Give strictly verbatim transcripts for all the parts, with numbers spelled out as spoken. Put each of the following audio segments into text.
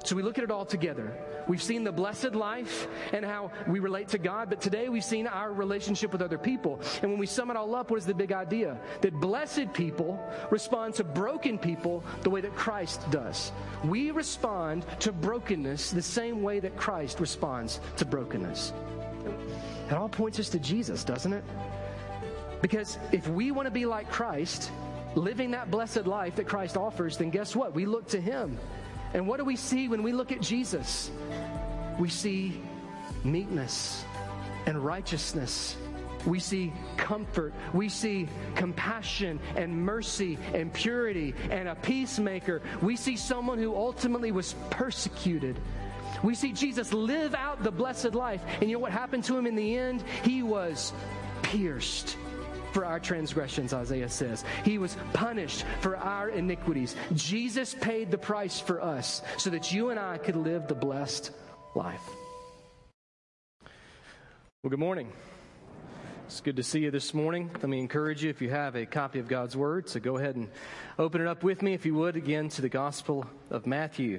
So we look at it all together. We've seen the blessed life and how we relate to God, but today we've seen our relationship with other people. And when we sum it all up, what is the big idea? That blessed people respond to broken people the way that Christ does. We respond to brokenness the same way that Christ responds to brokenness. It all points us to Jesus, doesn't it? Because if we want to be like Christ, living that blessed life that Christ offers, then guess what? We look to Him. And what do we see when we look at Jesus? We see meekness and righteousness. We see comfort. We see compassion and mercy and purity and a peacemaker. We see someone who ultimately was persecuted. We see Jesus live out the blessed life. And you know what happened to Him in the end? He was pierced for our transgressions, Isaiah says. He was punished for our iniquities. Jesus paid the price for us so that you and I could live the blessed life. Well, good morning. It's good to see you this morning. Let me encourage you, if you have a copy of God's Word, so go ahead and open it up with me, if you would, again to the Gospel of Matthew.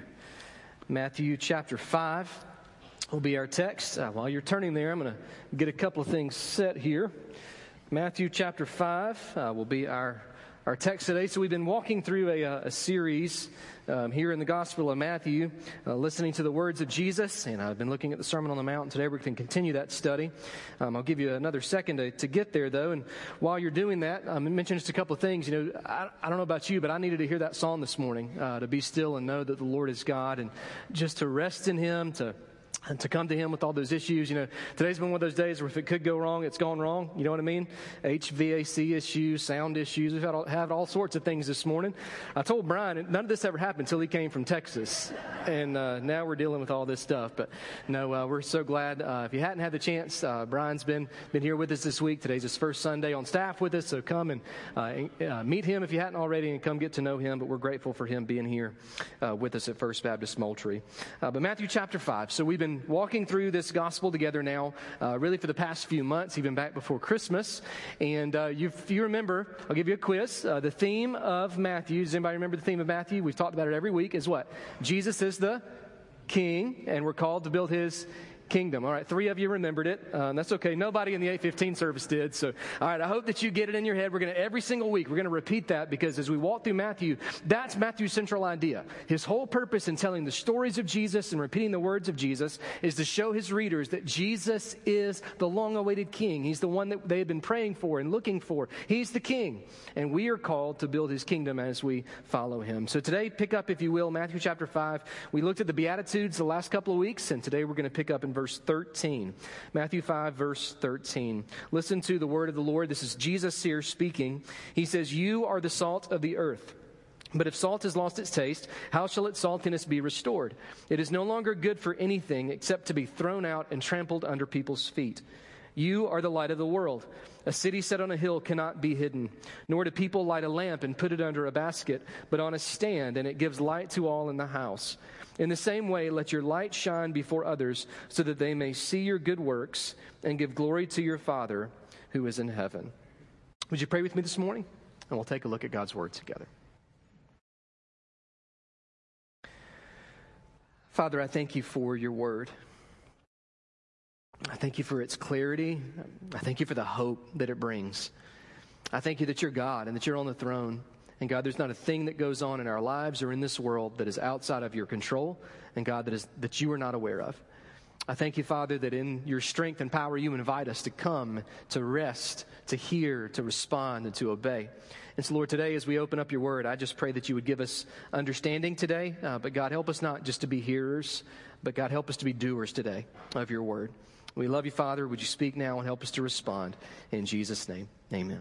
Matthew chapter five will be our text. Uh, while you're turning there, I'm going to get a couple of things set here. Matthew chapter five uh, will be our, our text today. So we've been walking through a, a series um, here in the Gospel of Matthew, uh, listening to the words of Jesus. And I've been looking at the Sermon on the Mount. Today we're going to continue that study. Um, I'll give you another second to, to get there, though. And while you're doing that, um, I mentioned just a couple of things. You know, I, I don't know about you, but I needed to hear that song this morning, uh, to be still and know that the Lord is God, and just to rest in Him, to And to come to Him with all those issues. You know, today's been one of those days where if it could go wrong, it's gone wrong. You know what I mean? H V A C issues, sound issues. We've had all, had all sorts of things this morning. I told Brian, none of this ever happened until he came from Texas. And uh, now we're dealing with all this stuff. But no, uh, we're so glad. Uh, if you hadn't had the chance, uh, Brian's been been here with us this week. Today's his first Sunday on staff with us. So come and uh, uh, meet him if you hadn't already, and come get to know him. But we're grateful for him being here uh, with us at First Baptist Moultrie. Uh, but Matthew chapter five. So we've been walking through this gospel together now, uh, really for the past few months, even back before Christmas. And uh, you, if you remember, I'll give you a quiz. Uh, the theme of Matthew, does anybody remember the theme of Matthew? We've talked about it every week, is what? Jesus is the King, and we're called to build His kingdom. All right, three of you remembered it. Um, that's okay. Nobody in the eight fifteen service did. So, all right, I hope that you get it in your head. We're going to, every single week, we're going to repeat that, because as we walk through Matthew, that's Matthew's central idea. His whole purpose in telling the stories of Jesus and repeating the words of Jesus is to show his readers that Jesus is the long-awaited King. He's the one that they have been praying for and looking for. He's the King, and we are called to build His kingdom as we follow Him. So today, pick up, if you will, Matthew chapter five. We looked at the Beatitudes the last couple of weeks, and today we're going to pick up in verse thirteen. Matthew five, verse thirteen. Listen to the word of the Lord. This is Jesus here speaking. He says, "You are the salt of the earth. But if salt has lost its taste, how shall its saltiness be restored? It is no longer good for anything except to be thrown out and trampled under people's feet. You are the light of the world. A city set on a hill cannot be hidden. Nor do people light a lamp and put it under a basket, but on a stand, and it gives light to all in the house. In the same way, let your light shine before others, so that they may see your good works and give glory to your Father who is in heaven." Would you pray with me this morning? And we'll take a look at God's Word together. Father, I thank You for Your Word. I thank You for its clarity. I thank You for the hope that it brings. I thank You that You're God and that You're on the throne. And God, there's not a thing that goes on in our lives or in this world that is outside of Your control, and God, that is that You are not aware of. I thank You, Father, that in Your strength and power, You invite us to come, to rest, to hear, to respond, and to obey. And so, Lord, today as we open up Your Word, I just pray that You would give us understanding today. Uh, but God, help us not just to be hearers, but God, help us to be doers today of Your Word. We love You, Father. Would You speak now and help us to respond? In Jesus' name, amen.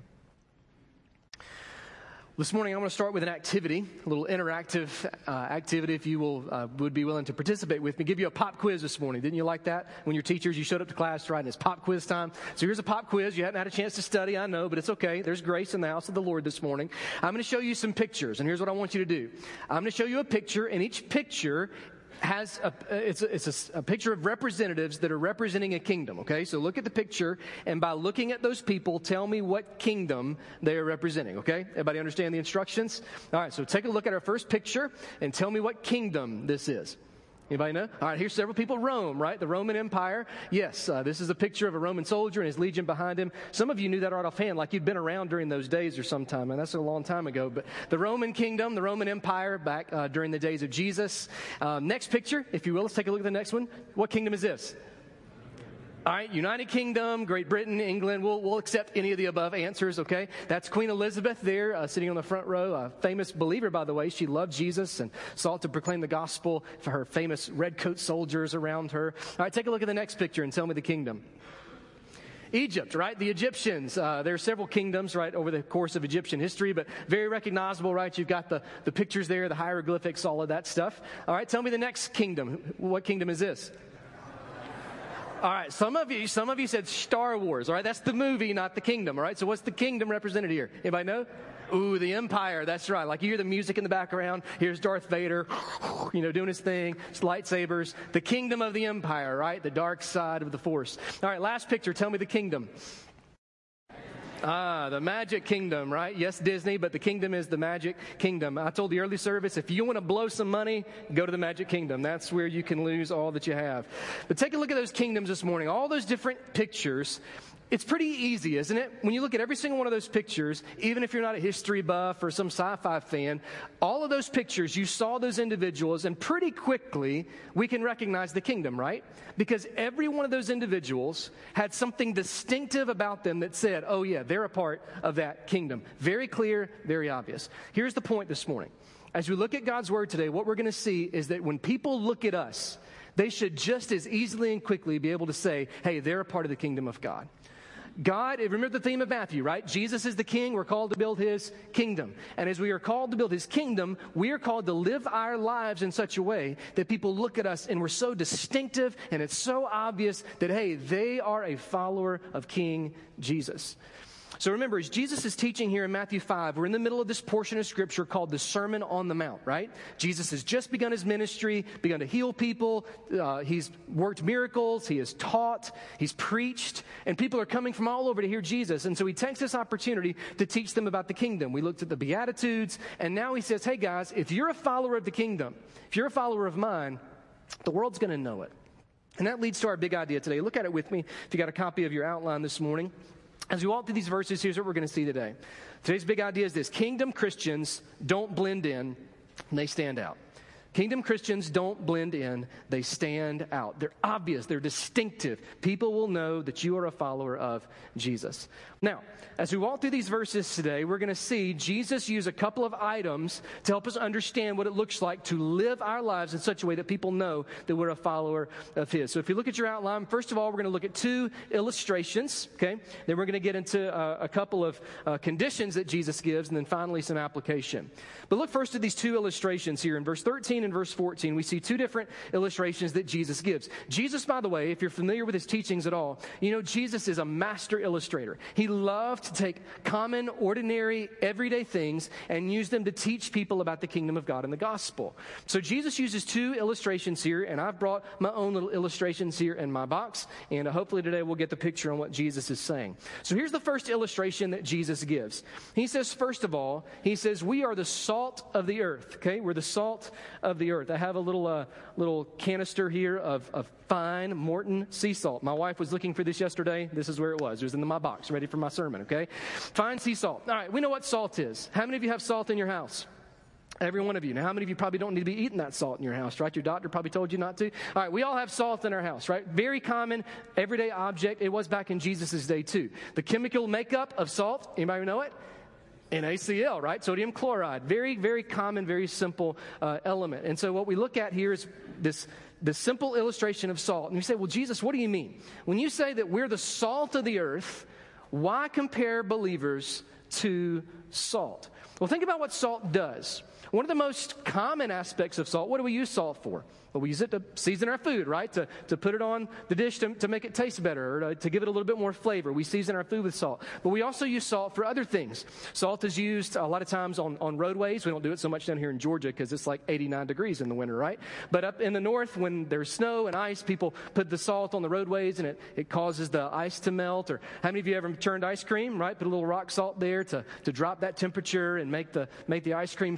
This morning, I want to start with an activity, a little interactive uh, activity, if you will, uh, would be willing to participate with me. Give you a pop quiz this morning. Didn't you like that? When your teachers, you showed up to class, right, and it's pop quiz time. So here's a pop quiz. You hadn't had a chance to study, I know, but it's okay. There's grace in the house of the Lord this morning. I'm going to show you some pictures, and here's what I want you to do. I'm going to show you a picture, and each picture has a, it's a, it's a, a picture of representatives that are representing a kingdom, okay? So look at the picture, and by looking at those people, tell me what kingdom they are representing, okay? Everybody understand the instructions? All right, so take a look at our first picture and tell me what kingdom this is. Anybody know? All right, here's several people. Rome, right? The Roman Empire. Yes, uh, this is a picture of a Roman soldier and his legion behind him. Some of you knew that right offhand, like you'd been around during those days or sometime, and that's a long time ago. But the Roman kingdom, the Roman Empire, back uh, during the days of Jesus. Um, next picture, if you will, let's take a look at the next one. What kingdom is this? All right, United Kingdom, Great Britain, England. We'll, we'll accept any of the above answers, okay? That's Queen Elizabeth there, uh, sitting on the front row. A famous believer, by the way. She loved Jesus and sought to proclaim the gospel for her famous redcoat soldiers around her. All right, take a look at the next picture and tell me the kingdom. Egypt, right? The Egyptians. Uh, there are several kingdoms, right, over the course of Egyptian history, but very recognizable, right? You've got the, the pictures there, the hieroglyphics, all of that stuff. All right, tell me the next kingdom. What kingdom is this? All right, some of you, some of you said Star Wars. All right, that's the movie, not the kingdom. All right, so what's the kingdom represented here? Anybody know? Ooh, the Empire. That's right. Like you hear the music in the background. Here's Darth Vader, you know, doing his thing. It's lightsabers. The kingdom of the Empire, right? The dark side of the Force. All right, last picture. Tell me the kingdom. Ah, the Magic Kingdom, right? Yes, Disney, but the kingdom is the Magic Kingdom. I told the early service, if you want to blow some money, go to the Magic Kingdom. That's where you can lose all that you have. But take a look at those kingdoms this morning. All those different pictures. It's pretty easy, isn't it? When you look at every single one of those pictures, even if you're not a history buff or some sci-fi fan, all of those pictures, you saw those individuals, and pretty quickly we can recognize the kingdom, right? Because every one of those individuals had something distinctive about them that said, oh yeah, they're a part of that kingdom. Very clear, very obvious. Here's the point this morning. As we look at God's Word today, what we're going to see is that when people look at us, they should just as easily and quickly be able to say, hey, they're a part of the kingdom of God. God, remember the theme of Matthew, right? Jesus is the king. We're called to build his kingdom. And as we are called to build his kingdom, we are called to live our lives in such a way that people look at us and we're so distinctive and it's so obvious that, hey, they are a follower of King Jesus. So remember, as Jesus is teaching here in Matthew five, we're in the middle of this portion of Scripture called the Sermon on the Mount, right? Jesus has just begun his ministry, begun to heal people. Uh, he's worked miracles. He has taught. He's preached. And people are coming from all over to hear Jesus. And so he takes this opportunity to teach them about the kingdom. We looked at the Beatitudes. And now he says, hey, guys, if you're a follower of the kingdom, if you're a follower of mine, the world's going to know it. And that leads to our big idea today. Look at it with me if you got a copy of your outline this morning. As we walk through these verses, here's what we're going to see today. Today's big idea is this. Kingdom Christians don't blend in, they stand out. Kingdom Christians don't blend in, they stand out. They're obvious, they're distinctive. People will know that you are a follower of Jesus. Now, as we walk through these verses today, we're going to see Jesus use a couple of items to help us understand what it looks like to live our lives in such a way that people know that we're a follower of his. So if you look at your outline, first of all, we're going to look at two illustrations, okay? Then we're going to get into uh, a couple of uh, conditions that Jesus gives, and then finally some application. But look first at these two illustrations here. In verse thirteen and verse fourteen, we see two different illustrations that Jesus gives. Jesus, by the way, if you're familiar with his teachings at all, you know Jesus is a master illustrator. He loved to take common, ordinary, everyday things and use them to teach people about the kingdom of God and the gospel. So Jesus uses two illustrations here, and I've brought my own little illustrations here in my box, and hopefully today we'll get the picture on what Jesus is saying. So here's the first illustration that Jesus gives. He says, first of all, he says, we are the salt of the earth, okay? We're the salt of the earth. I have a little uh, little canister here of, of fine Morton sea salt. My wife was looking for this yesterday. This is where it was. It was in my box, ready for my sermon, okay? Fine sea salt. All right, we know what salt is. How many of you have salt in your house? Every one of you. Now, how many of you probably don't need to be eating that salt in your house, right? Your doctor probably told you not to. All right, we all have salt in our house, right? Very common, everyday object. It was back in Jesus' day, too. The chemical makeup of salt, anybody know it? N A C L, right? Sodium chloride. Very, very common, very simple uh, element. And so what we look at here is this, this simple illustration of salt. And you say, well, Jesus, what do you mean? When you say that we're the salt of the earth, why compare believers to salt? Well, think about what salt does. One of the most common aspects of salt, what do we use salt for? Well, we use it to season our food, right? To, to put it on the dish to, to make it taste better, or to, to give it a little bit more flavor. We season our food with salt. But we also use salt for other things. Salt is used a lot of times on, on roadways. We don't do it so much down here in Georgia because it's like eighty-nine degrees in the winter, right? But up in the north, when there's snow and ice, people put the salt on the roadways and it, it causes the ice to melt. Or how many of you ever churned ice cream, right? Put a little rock salt there to, to drop that temperature and make the, make the ice cream freeze.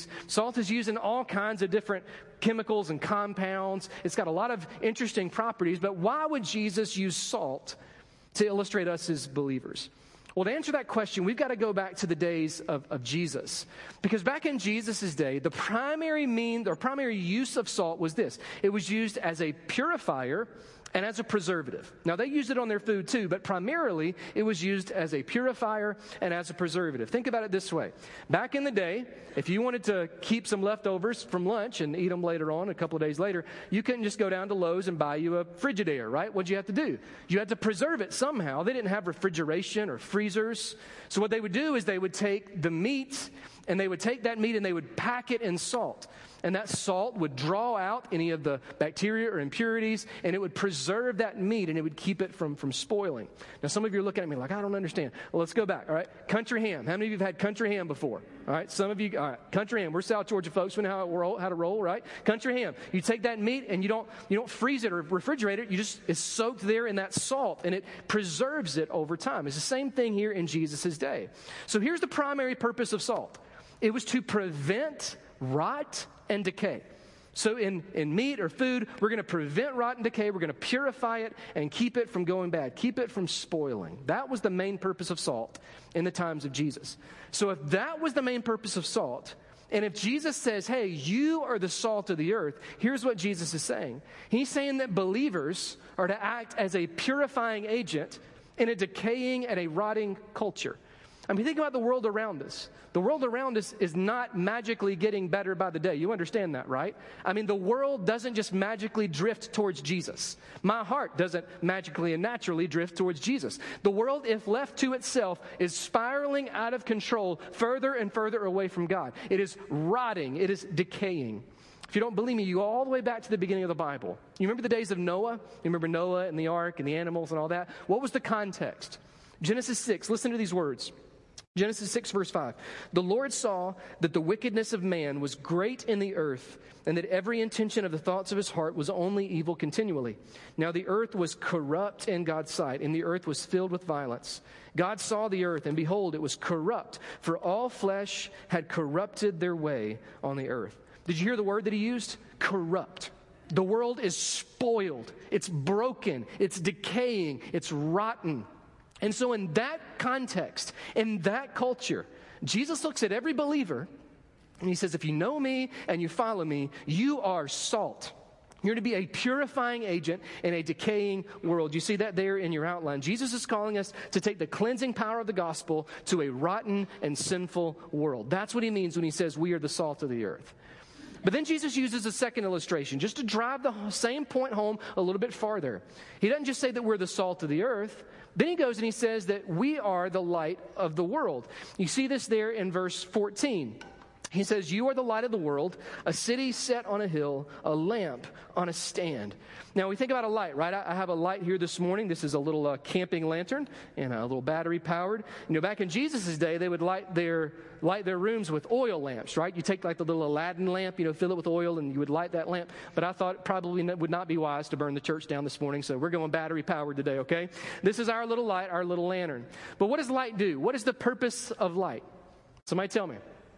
used. Salt is used in all kinds of different chemicals and compounds. It's got a lot of interesting properties, but why would Jesus use salt to illustrate us as believers? Well, to answer that question, we've got to go back to the days of, of Jesus. Because back in Jesus' day, the primary mean or primary use of salt was this. It was used as a purifier and as a preservative. Now, they used it on their food too, but primarily it was used as a purifier and as a preservative. Think about it this way. Back in the day, if you wanted to keep some leftovers from lunch and eat them later on, a couple of days later, you couldn't just go down to Lowe's and buy you a Frigidaire, right? What'd you have to do? You had to preserve it somehow. They didn't have refrigeration or freezers. So what they would do is they would take the meat, and they would take that meat and they would pack it in salt. And that salt would draw out any of the bacteria or impurities, and it would preserve that meat, and it would keep it from, from spoiling. Now, some of you are looking at me like, I don't understand. Well, let's go back, all right? Country ham. How many of you have had country ham before? All right, some of you, all right, country ham. We're South Georgia folks. We know how, it roll, how to roll, right? Country ham. You take that meat, and you don't you don't freeze it or refrigerate it. You just, it's soaked there in that salt, and it preserves it over time. It's the same thing here in Jesus' day. So here's the primary purpose of salt. It was to prevent rot and decay. So in, in meat or food, we're going to prevent rot and decay. We're going to purify it and keep it from going bad. Keep it from spoiling. That was the main purpose of salt in the times of Jesus. So if that was the main purpose of salt, and if Jesus says, hey, you are the salt of the earth, here's what Jesus is saying. He's saying that believers are to act as a purifying agent in a decaying and a rotting culture. I mean, think about the world around us. The world around us is not magically getting better by the day. You understand that, right? I mean, the world doesn't just magically drift towards Jesus. My heart doesn't magically and naturally drift towards Jesus. The world, if left to itself, is spiraling out of control further and further away from God. It is rotting. It is decaying. If you don't believe me, you go all the way back to the beginning of the Bible. You remember the days of Noah? You remember Noah and the ark and the animals and all that? What was the context? Genesis six, listen to these words. Genesis six, verse five. The Lord saw that the wickedness of man was great in the earth, and that every intention of the thoughts of his heart was only evil continually. Now the earth was corrupt in God's sight, and the earth was filled with violence. God saw the earth, and behold, it was corrupt, for all flesh had corrupted their way on the earth. Did you hear the word that he used? Corrupt. The world is spoiled. It's broken. It's decaying. It's rotten. And so in that context, in that culture, Jesus looks at every believer and he says, if you know me and you follow me, you are salt. You're to be a purifying agent in a decaying world. You see that there in your outline. Jesus is calling us to take the cleansing power of the gospel to a rotten and sinful world. That's what he means when he says we are the salt of the earth. But then Jesus uses a second illustration just to drive the same point home a little bit farther. He doesn't just say that we're the salt of the earth. Then he goes and he says that we are the light of the world. You see this there in verse fourteen. He says, you are the light of the world, a city set on a hill, a lamp on a stand. Now, we think about a light, right? I have a light here this morning. This is a little uh, camping lantern and a little battery powered. You know, back in Jesus' day, they would light their light their rooms with oil lamps, right? You take like the little Aladdin lamp, you know, fill it with oil, and you would light that lamp. But I thought it probably would not be wise to burn the church down this morning, so we're going battery powered today, okay? This is our little light, our little lantern. But what does light do? What is the purpose of light? Somebody tell me.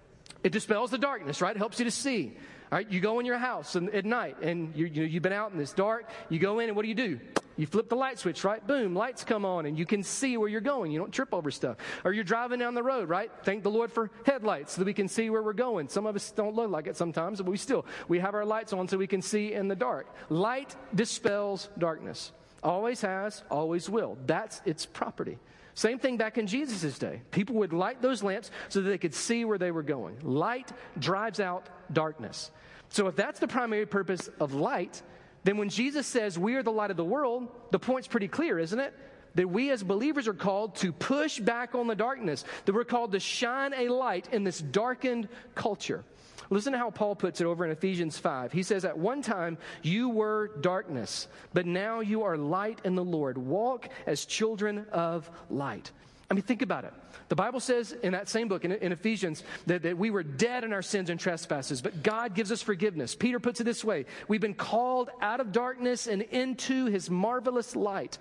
It dispels the darkness, right? It helps you to see. All right, you go in your house and, at night, and you, you, you've been out and it's dark. You go in, and what do you do? You flip the light switch, right? Boom, lights come on, and you can see where you're going. You don't trip over stuff. Or you're driving down the road, right? Thank the Lord for headlights so that we can see where we're going. Some of us don't look like it sometimes, but we still, we have our lights on so we can see in the dark. Light dispels darkness. Always has, always will. That's its property. Same thing back in Jesus' day. People would light those lamps so that they could see where they were going. Light drives out darkness. So if that's the primary purpose of light, then when Jesus says we are the light of the world, the point's pretty clear, isn't it? That we as believers are called to push back on the darkness. That we're called to shine a light in this darkened culture. Listen to how Paul puts it over in Ephesians five. He says, at one time you were darkness, but now you are light in the Lord. Walk as children of light. I mean, think about it. The Bible says in that same book, in, in Ephesians, that, that we were dead in our sins and trespasses, but God gives us forgiveness. Peter puts it this way. We've been called out of darkness and into his marvelous light.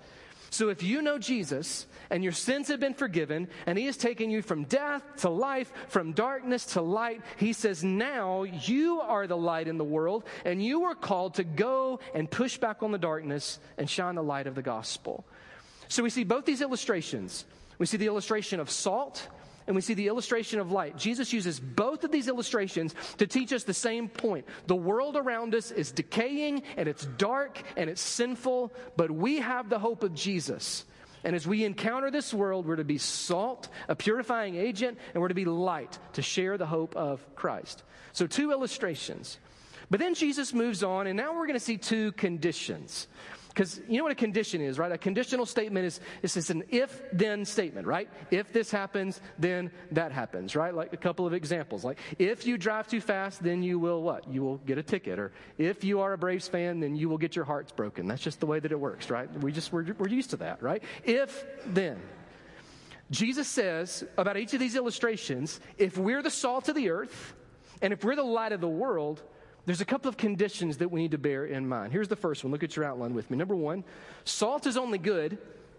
So if you know Jesus and your sins have been forgiven and he has taken you from death to life, from darkness to light, he says now you are the light in the world and you are called to go and push back on the darkness and shine the light of the gospel. So we see both these illustrations. We see the illustration of salt and we see the illustration of light. Jesus uses both of these illustrations to teach us the same point. The world around us is decaying and it's dark and it's sinful, but we have the hope of Jesus. And as we encounter this world, we're to be salt, a purifying agent, and we're to be light to share the hope of Christ. So two illustrations. But then Jesus moves on, and now we're going to see two conditions. Because you know what a condition is, right? A conditional statement is, is just an if-then statement, right? If this happens, then that happens, right? Like a couple of examples. Like, if you drive too fast, then you will what? You will get a ticket. Or if you are a Braves fan, then you will get your hearts broken. That's just the way that it works, right? We just, we're, we're used to that, right? If, then. Jesus says about each of these illustrations, if we're the salt of the earth, and if we're the light of the world, there's a couple of conditions that we need to bear in mind. Here's the first one. Look at your outline with me. Number one, salt is only good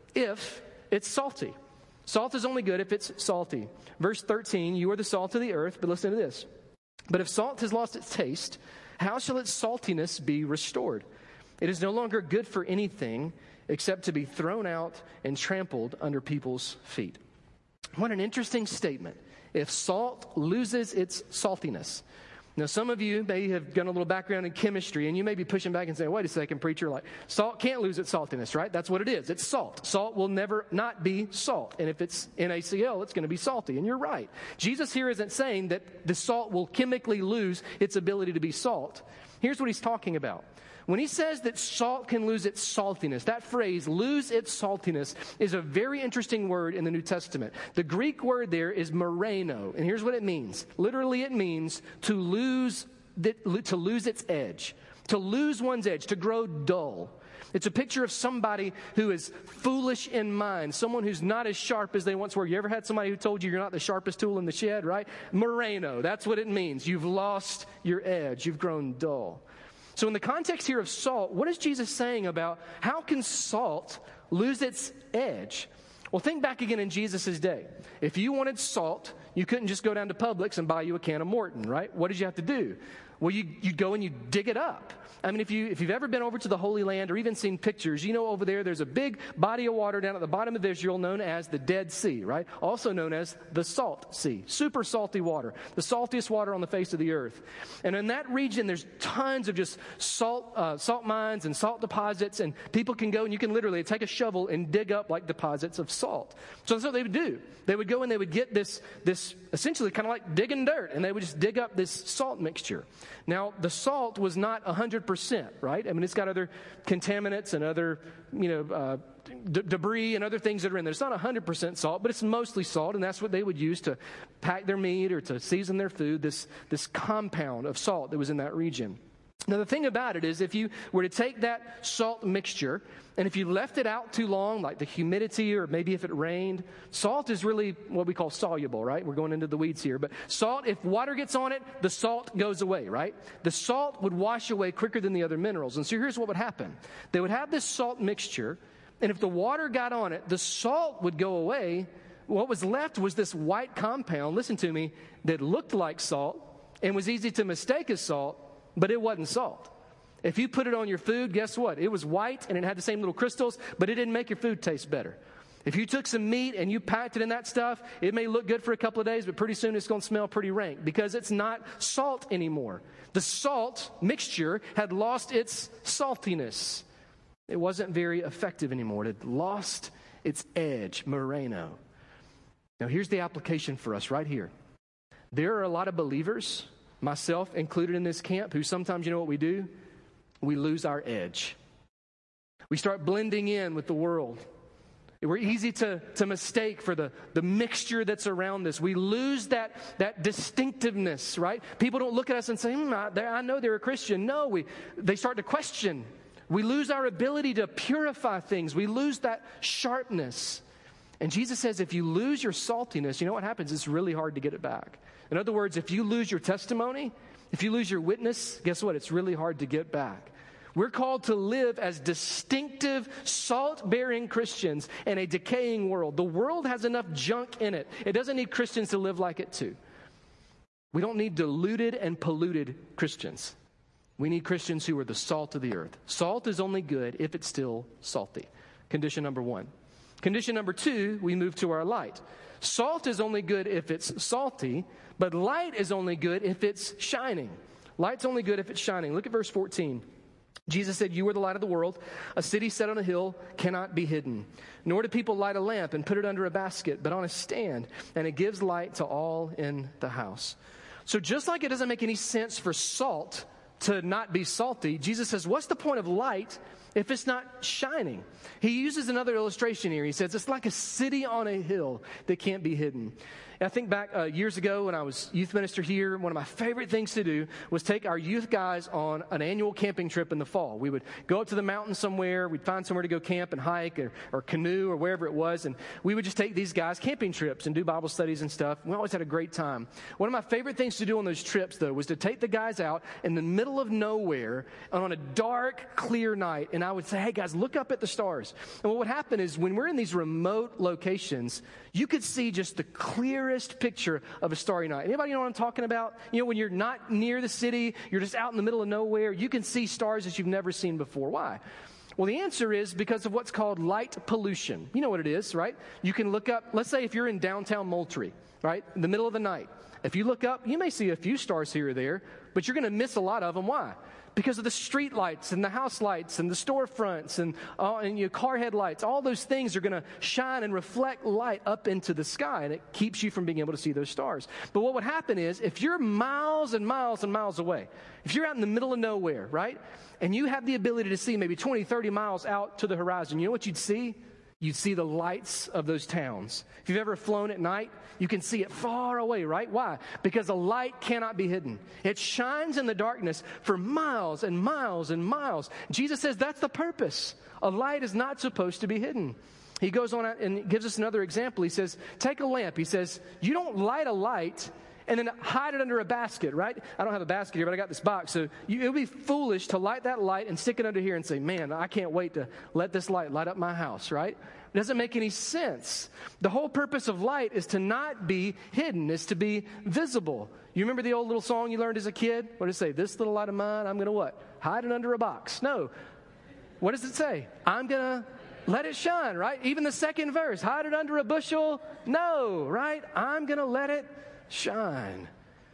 if it's salty. Salt is only good if it's salty. Verse thirteen, you are the salt of the earth, but listen to this. But if salt has lost its taste, how shall its saltiness be restored? It is no longer good for anything except to be thrown out and trampled under people's feet. What an interesting statement. If salt loses its saltiness. Now, some of you may have done a little background in chemistry, and you may be pushing back and saying, wait a second, preacher, like, salt can't lose its saltiness, right? That's what it is. It's salt. Salt will never not be salt. And if it's N A C L, it's going to be salty. And you're right. Jesus here isn't saying that the salt will chemically lose its ability to be salt. Here's what he's talking about. When he says that salt can lose its saltiness, that phrase, lose its saltiness, is a very interesting word in the New Testament. The Greek word there is moraino, and here's what it means. Literally, it means to lose, the, to lose its edge, to lose one's edge, to grow dull. It's a picture of somebody who is foolish in mind, someone who's not as sharp as they once were. You ever had somebody who told you you're not the sharpest tool in the shed, right? Moraino, that's what it means. You've lost your edge. You've grown dull. So in the context here of salt, what is Jesus saying about how can salt lose its edge? Well, think back again in Jesus' day. If you wanted salt, you couldn't just go down to Publix and buy you a can of Morton, right? What did you have to do? Well, you, you'd go and you dig it up. I mean, if, you, if you've ever been over to the Holy Land or even seen pictures, you know over there there's a big body of water down at the bottom of Israel known as the Dead Sea, right? Also known as the Salt Sea. Super salty water. The saltiest water on the face of the earth. And in that region, there's tons of just salt, uh, salt mines and salt deposits. And people can go and you can literally take a shovel and dig up like deposits of salt. So that's what they would do. They would go and they would get this, this essentially kind of like digging dirt. And they would just dig up this salt mixture. Now, the salt was not one hundred percent, right? I mean, it's got other contaminants and other, you know, uh, d- debris and other things that are in there. It's not one hundred percent salt, but it's mostly salt, and that's what they would use to pack their meat or to season their food, this, this compound of salt that was in that region. Now, the thing about it is if you were to take that salt mixture and if you left it out too long, like the humidity or maybe if it rained, salt is really what we call soluble, right? We're going into the weeds here. But salt, if water gets on it, the salt goes away, right? The salt would wash away quicker than the other minerals. And so here's what would happen. They would have this salt mixture, and if the water got on it, the salt would go away. What was left was this white compound, listen to me, that looked like salt and was easy to mistake as salt, but it wasn't salt. If you put it on your food, guess what? It was white and it had the same little crystals, but it didn't make your food taste better. If you took some meat and you packed it in that stuff, it may look good for a couple of days, but pretty soon it's going to smell pretty rank because it's not salt anymore. The salt mixture had lost its saltiness. It wasn't very effective anymore. It had lost its edge, moraino. Now here's the application for us right here. There are a lot of believers, myself included in this camp, who sometimes, you know what we do? We lose our edge. We start blending in with the world. We're easy to, to mistake for the, the mixture that's around us. We lose that, that distinctiveness, right? People don't look at us and say, hmm, I, I know they're a Christian. No, we, they start to question. We lose our ability to purify things. We lose that sharpness. And Jesus says if you lose your saltiness, you know what happens? It's really hard to get it back. In other words, if you lose your testimony, if you lose your witness, guess what? It's really hard to get back. We're called to live as distinctive, salt-bearing Christians in a decaying world. The world has enough junk in it. It doesn't need Christians to live like it too. We don't need diluted and polluted Christians. We need Christians who are the salt of the earth. Salt is only good if it's still salty. Condition number one. Condition number two, we move to our light. Salt is only good if it's salty, but light is only good if it's shining. Light's only good if it's shining. Look at verse fourteen. Jesus said, "You are the light of the world. A city set on a hill cannot be hidden. Nor do people light a lamp and put it under a basket, but on a stand, and it gives light to all in the house." So just like it doesn't make any sense for salt to not be salty, Jesus says, what's the point of light if it's not shining? He uses another illustration here. He says, it's like a city on a hill that can't be hidden. I think back uh, years ago when I was youth minister here, one of my favorite things to do was take our youth guys on an annual camping trip in the fall. We would go up to the mountain somewhere, we'd find somewhere to go camp and hike or, or canoe or wherever it was, and we would just take these guys camping trips and do Bible studies and stuff. We always had a great time. One of my favorite things to do on those trips, though, was to take the guys out in the middle of nowhere on a dark, clear night, and I would say, hey guys, look up at the stars. And what would happen is when we're in these remote locations, you could see just the clearest picture of a starry night. Anybody know what I'm talking about? You know, when you're not near the city, you're just out in the middle of nowhere, you can see stars that you've never seen before. Why? Well, the answer is because of what's called light pollution. You know what it is, right? You can look up, let's say if you're in downtown Moultrie, right, in the middle of the night. If you look up, you may see a few stars here or there, but you're going to miss a lot of them. Why? Because of the street lights and the house lights and the storefronts and, uh, and your car headlights. All those things are going to shine and reflect light up into the sky, and it keeps you from being able to see those stars. But what would happen is if you're miles and miles and miles away, if you're out in the middle of nowhere, right, and you have the ability to see maybe twenty, thirty miles out to the horizon, you know what you'd see? You'd see the lights of those towns. If you've ever flown at night, you can see it far away, right? Why? Because the light cannot be hidden. It shines in the darkness for miles and miles and miles. Jesus says that's the purpose. A light is not supposed to be hidden. He goes on and gives us another example. He says, take a lamp. He says, you don't light a light and then hide it under a basket, right? I don't have a basket here, but I got this box. So you, it would be foolish to light that light and stick it under here and say, man, I can't wait to let this light light up my house, right? It doesn't make any sense. The whole purpose of light is to not be hidden, is to be visible. You remember the old little song you learned as a kid? What does it say? This little light of mine, I'm going to what? Hide it under a box. No. What does it say? I'm going to let it shine, right? Even the second verse, hide it under a bushel. No, right? I'm going to let it shine.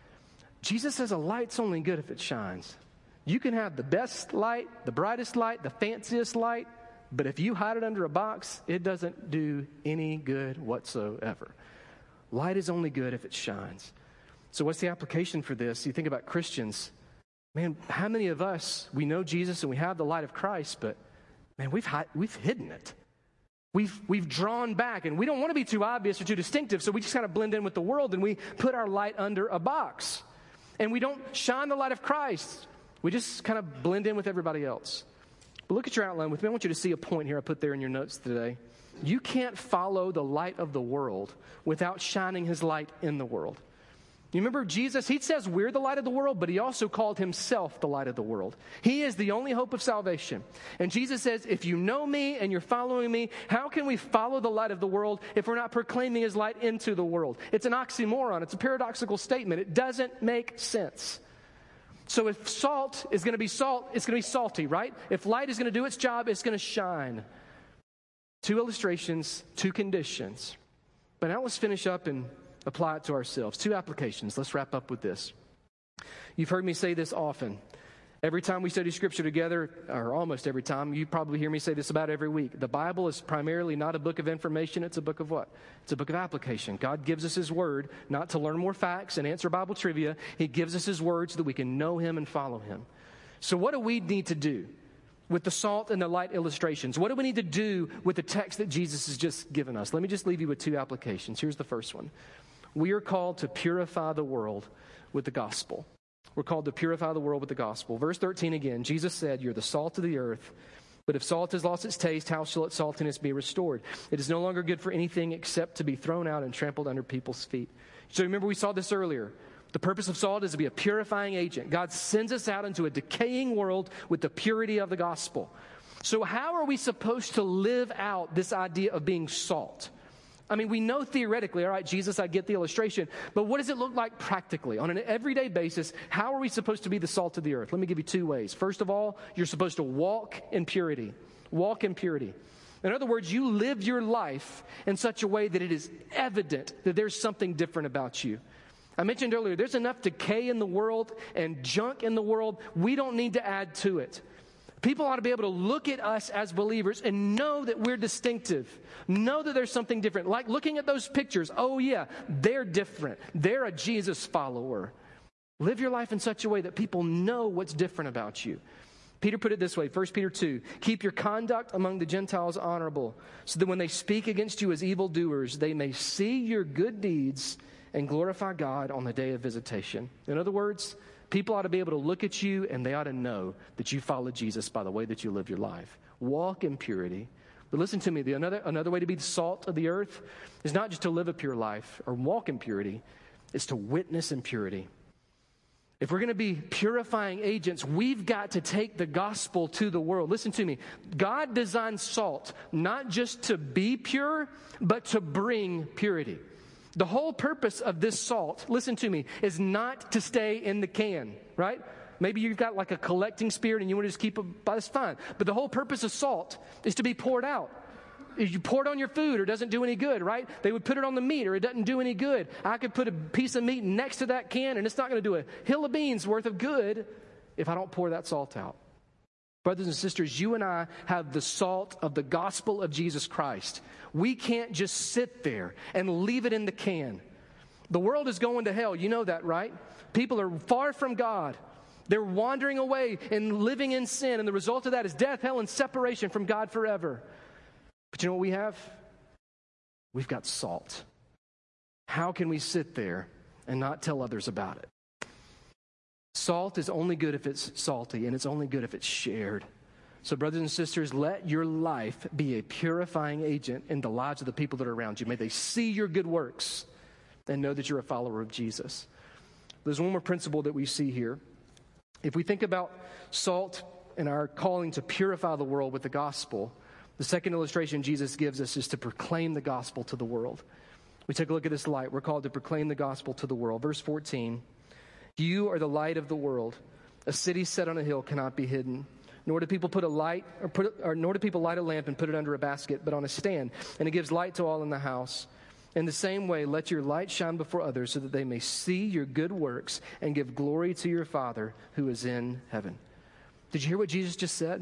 Jesus says a light's only good if it shines. You can have the best light, the brightest light, the fanciest light, but if you hide it under a box, it doesn't do any good whatsoever. Light is only good if it shines. So what's the application for this? You think about Christians. Man, how many of us, we know Jesus and we have the light of Christ, but man, we've hi- we've hidden it. We've we've drawn back, and we don't want to be too obvious or too distinctive, so we just kind of blend in with the world, and we put our light under a box. And we don't shine the light of Christ. We just kind of blend in with everybody else. But look at your outline with me. I want you to see a point here I put there in your notes today. You can't follow the light of the world without shining his light in the world. You remember Jesus, he says we're the light of the world, but he also called himself the light of the world. He is the only hope of salvation. And Jesus says, if you know me and you're following me, how can we follow the light of the world if we're not proclaiming his light into the world? It's an oxymoron. It's a paradoxical statement. It doesn't make sense. So if salt is going to be salt, it's going to be salty, right? If light is going to do its job, it's going to shine. Two illustrations, two conditions. But now let's finish up and apply it to ourselves. Two applications. Let's wrap up with this. You've heard me say this often. Every time we study Scripture together, or almost every time, you probably hear me say this about every week. The Bible is primarily not a book of information. It's a book of what? It's a book of application. God gives us his word not to learn more facts and answer Bible trivia. He gives us his word so that we can know him and follow him. So what do we need to do with the salt and the light illustrations? What do we need to do with the text that Jesus has just given us? Let me just leave you with two applications. Here's the first one. We are called to purify the world with the gospel. We're called to purify the world with the gospel. Verse thirteen again, Jesus said, you're the salt of the earth, but if salt has lost its taste, how shall its saltiness be restored? It is no longer good for anything except to be thrown out and trampled under people's feet. So remember we saw this earlier. The purpose of salt is to be a purifying agent. God sends us out into a decaying world with the purity of the gospel. So how are we supposed to live out this idea of being salt? I mean, we know theoretically, all right, Jesus, I get the illustration, but what does it look like practically? On an everyday basis, how are we supposed to be the salt of the earth? Let me give you two ways. First of all, you're supposed to walk in purity. Walk in purity. In other words, you live your life in such a way that it is evident that there's something different about you. I mentioned earlier, there's enough decay in the world and junk in the world. We don't need to add to it. People ought to be able to look at us as believers and know that we're distinctive. Know that there's something different. Like looking at those pictures, oh yeah, they're different. They're a Jesus follower. Live your life in such a way that people know what's different about you. Peter put it this way, First Peter two, keep your conduct among the Gentiles honorable, so that when they speak against you as evildoers, they may see your good deeds and glorify God on the day of visitation. In other words, people ought to be able to look at you and they ought to know that you follow Jesus by the way that you live your life. Walk in purity. But listen to me, the another, another way to be the salt of the earth is not just to live a pure life or walk in purity, it's to witness in purity. If we're going to be purifying agents, we've got to take the gospel to the world. Listen to me. God designed salt not just to be pure, but to bring purity. The whole purpose of this salt, listen to me, is not to stay in the can, right? Maybe you've got like a collecting spirit and you want to just keep it, that's fine. But the whole purpose of salt is to be poured out. If you pour it on your food, it doesn't do any good, right? They would put it on the meat, or it doesn't do any good. I could put a piece of meat next to that can, and it's not going to do a hill of beans worth of good if I don't pour that salt out. Brothers and sisters, you and I have the salt of the gospel of Jesus Christ. We can't just sit there and leave it in the can. The world is going to hell. You know that, right? People are far from God. They're wandering away and living in sin, and the result of that is death, hell, and separation from God forever. But you know what we have? We've got salt. How can we sit there and not tell others about it? Salt is only good if it's salty, and it's only good if it's shared. So brothers and sisters, let your life be a purifying agent in the lives of the people that are around you. May they see your good works and know that you're a follower of Jesus. There's one more principle that we see here. If we think about salt and our calling to purify the world with the gospel, the second illustration Jesus gives us is to proclaim the gospel to the world. We take a look at this light. We're called to proclaim the gospel to the world. Verse fourteen, you are the light of the world. A city set on a hill cannot be hidden. Nor do people put a light, or put, or nor do people light a lamp and put it under a basket, but on a stand, and it gives light to all in the house. In the same way, let your light shine before others, so that they may see your good works and give glory to your Father who is in heaven. Did you hear what Jesus just said?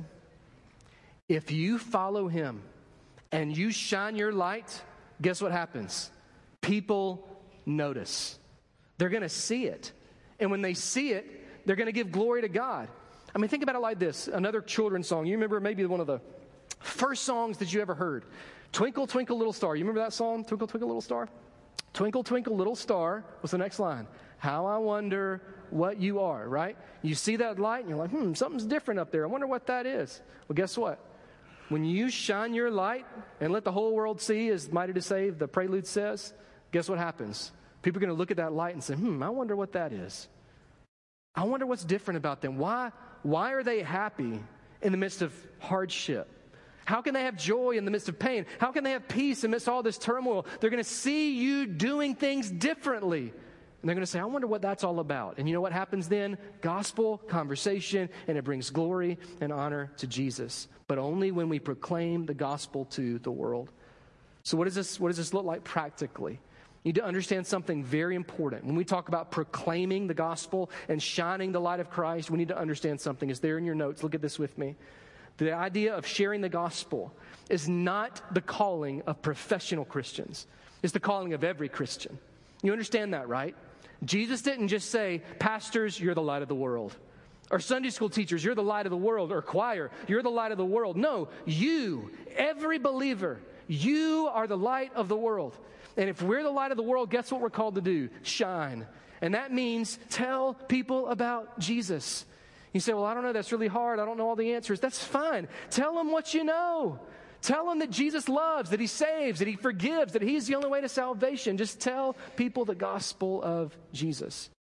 If you follow him and you shine your light, guess what happens? People notice. They're going to see it. And when they see it, they're going to give glory to God. I mean, think about it like this. Another children's song. You remember maybe one of the first songs that you ever heard. Twinkle, Twinkle, Little Star. You remember that song? Twinkle, Twinkle, Little Star? Twinkle, twinkle, little star. What's the next line? How I wonder what you are, right? You see that light and you're like, hmm, something's different up there. I wonder what that is. Well, guess what? When you shine your light and let the whole world see, as Mighty to Save, the prelude says, guess what happens? People are going to look at that light and say, hmm, I wonder what that is. I wonder what's different about them. Why, why are they happy in the midst of hardship? How can they have joy in the midst of pain? How can they have peace amidst all this turmoil? They're going to see you doing things differently. And they're going to say, I wonder what that's all about. And you know what happens then? Gospel, conversation, and it brings glory and honor to Jesus. But only when we proclaim the gospel to the world. So what does this, what does this look like practically? You need to understand something very important. When we talk about proclaiming the gospel and shining the light of Christ, we need to understand something. It's there in your notes. Look at this with me. The idea of sharing the gospel is not the calling of professional Christians. It's the calling of every Christian. You understand that, right? Jesus didn't just say, pastors, you're the light of the world. Or Sunday school teachers, you're the light of the world. Or choir, you're the light of the world. No, you, every believer, you are the light of the world. And if we're the light of the world, guess what we're called to do? Shine. And that means tell people about Jesus. You say, well, I don't know, that's really hard. I don't know all the answers. That's fine. Tell them what you know. Tell them that Jesus loves, that he saves, that he forgives, that he's the only way to salvation. Just tell people the gospel of Jesus.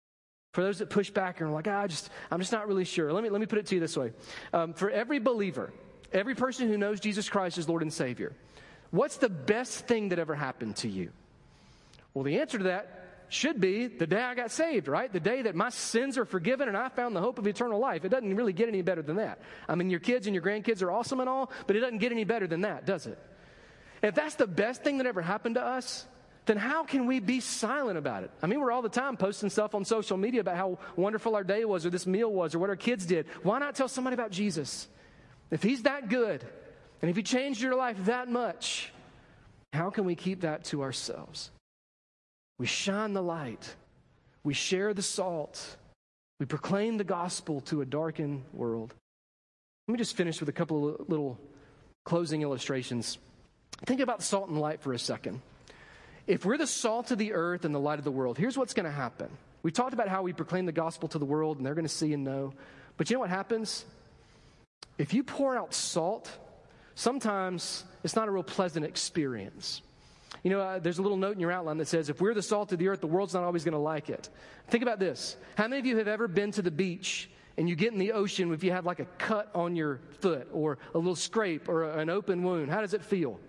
For those that push back and are like, ah, I just, I'm just not really sure. Let me, let me put it to you this way. Um, for every believer, every person who knows Jesus Christ as Lord and Savior, what's the best thing that ever happened to you? Well, the answer to that should be the day I got saved, right? The day that my sins are forgiven and I found the hope of eternal life. It doesn't really get any better than that. I mean, your kids and your grandkids are awesome and all, but it doesn't get any better than that, does it? If that's the best thing that ever happened to us, then how can we be silent about it? I mean, we're all the time posting stuff on social media about how wonderful our day was or this meal was or what our kids did. Why not tell somebody about Jesus? If he's that good, and if he changed your life that much, how can we keep that to ourselves? We shine the light. We share the salt. We proclaim the gospel to a darkened world. Let me just finish with a couple of little closing illustrations. Think about the salt and light for a second. If we're the salt of the earth and the light of the world, here's what's going to happen. We've talked about how we proclaim the gospel to the world and they're going to see and know. But you know what happens? If you pour out salt, sometimes it's not a real pleasant experience. You know, uh, there's a little note in your outline that says, if we're the salt of the earth, the world's not always going to like it. Think about this. How many of you have ever been to the beach and you get in the ocean if you have like a cut on your foot or a little scrape or a, an open wound? How does it feel?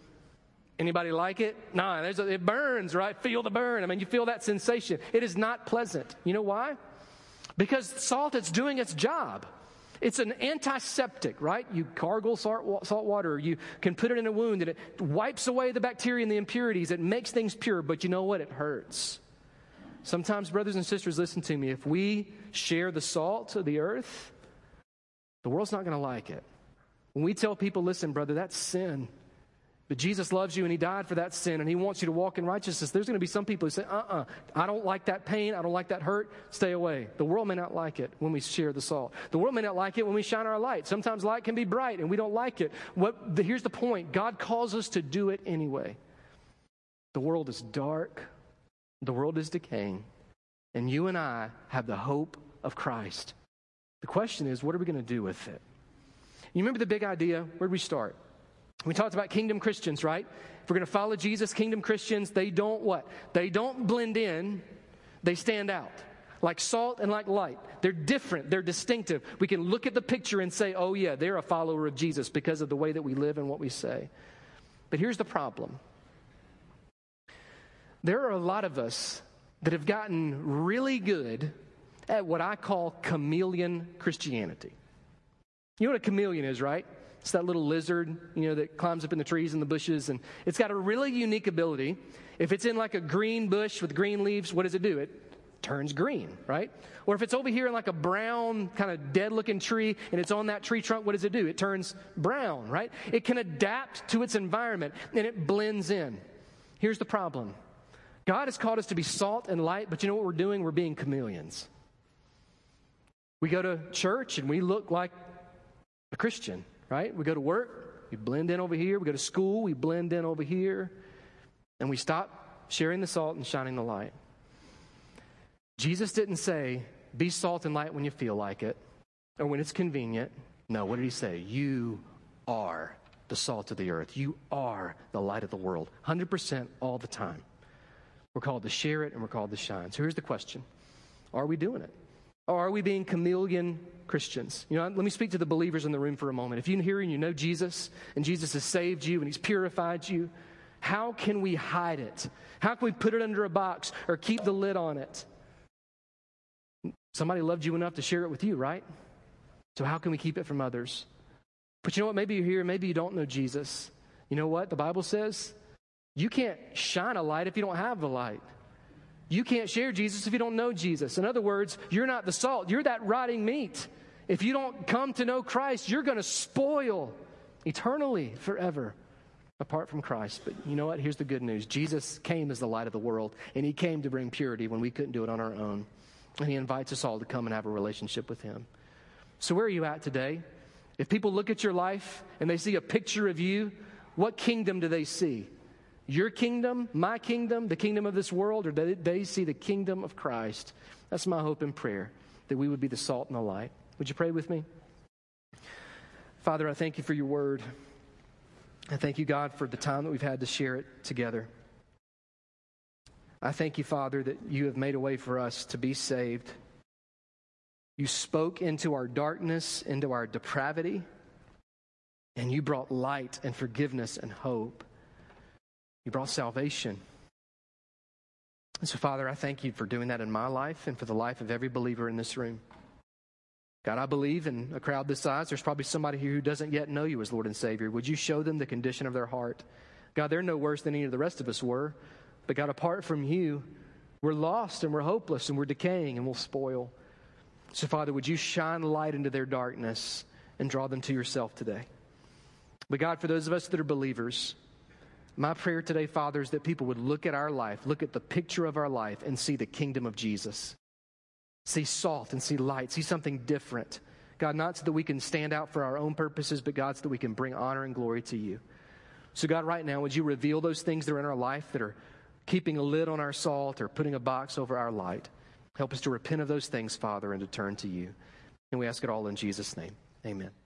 Anybody like it? No, there's a, it burns, right? Feel the burn. I mean, you feel that sensation. It is not pleasant. You know why? Because salt is doing its job. It's an antiseptic, right? You gargle salt, salt water. You can put it in a wound and it wipes away the bacteria and the impurities. It makes things pure, but you know what? It hurts. Sometimes, brothers and sisters, listen to me. If we share the salt of the earth, the world's not going to like it. When we tell people, listen, brother, that's sin. But Jesus loves you and he died for that sin and he wants you to walk in righteousness. There's going to be some people who say, uh-uh, I don't like that pain. I don't like that hurt. Stay away. The world may not like it when we share the salt. The world may not like it when we shine our light. Sometimes light can be bright and we don't like it. What, the, here's the point. God calls us to do it anyway. The world is dark. The world is decaying. And you and I have the hope of Christ. The question is, what are we going to do with it? You remember the big idea? Where did we start? We talked about kingdom Christians, right? If we're going to follow Jesus, kingdom Christians, they don't what? They don't blend in. They stand out. Like salt and like light. They're different. They're distinctive. We can look at the picture and say, oh yeah, they're a follower of Jesus because of the way that we live and what we say. But here's the problem. There are a lot of us that have gotten really good at what I call chameleon Christianity. You know what a chameleon is, right? It's that little lizard, you know, that climbs up in the trees and the bushes, and it's got a really unique ability. If it's in like a green bush with green leaves, what does it do? It turns green, right? Or if it's over here in like a brown, kind of dead-looking tree, and it's on that tree trunk, what does it do? It turns brown, right? It can adapt to its environment, and it blends in. Here's the problem. God has called us to be salt and light, but you know what we're doing? We're being chameleons. We go to church, and we look like a Christian. Right? We go to work, we blend in over here. We go to school, we blend in over here. And we stop sharing the salt and shining the light. Jesus didn't say, be salt and light when you feel like it or when it's convenient. No, what did he say? You are the salt of the earth. You are the light of the world. one hundred percent all the time. We're called to share it and we're called to shine. So here's the question. Are we doing it? Or are we being chameleon Christians? You know, let me speak to the believers in the room for a moment. If you're here and you know Jesus, and Jesus has saved you, and he's purified you, how can we hide it? How can we put it under a box or keep the lid on it? Somebody loved you enough to share it with you, right? So how can we keep it from others? But you know what? Maybe you're here, maybe you don't know Jesus. You know what? The Bible says you can't shine a light if you don't have the light. You can't share Jesus if you don't know Jesus. In other words, you're not the salt. You're that rotting meat. If you don't come to know Christ, you're going to spoil eternally, forever, apart from Christ. But you know what? Here's the good news. Jesus came as the light of the world, and he came to bring purity when we couldn't do it on our own. And he invites us all to come and have a relationship with him. So where are you at today? If people look at your life and they see a picture of you, what kingdom do they see? Your kingdom, my kingdom, the kingdom of this world, or do they see the kingdom of Christ? That's my hope and prayer, that we would be the salt and the light. Would you pray with me? Father, I thank you for your word. I thank you, God, for the time that we've had to share it together. I thank you, Father, that you have made a way for us to be saved. You spoke into our darkness, into our depravity, and you brought light and forgiveness and hope. You brought salvation. And so, Father, I thank you for doing that in my life and for the life of every believer in this room. God, I believe in a crowd this size, there's probably somebody here who doesn't yet know you as Lord and Savior. Would you show them the condition of their heart? God, they're no worse than any of the rest of us were. But God, apart from you, we're lost and we're hopeless and we're decaying and we'll spoil. So, Father, would you shine light into their darkness and draw them to yourself today? But God, for those of us that are believers, my prayer today, Father, is that people would look at our life, look at the picture of our life, and see the kingdom of Jesus. See salt and see light, see something different. God, not so that we can stand out for our own purposes, but God, so that we can bring honor and glory to you. So God, right now, would you reveal those things that are in our life that are keeping a lid on our salt or putting a box over our light? Help us to repent of those things, Father, and to turn to you. And we ask it all in Jesus' name. Amen.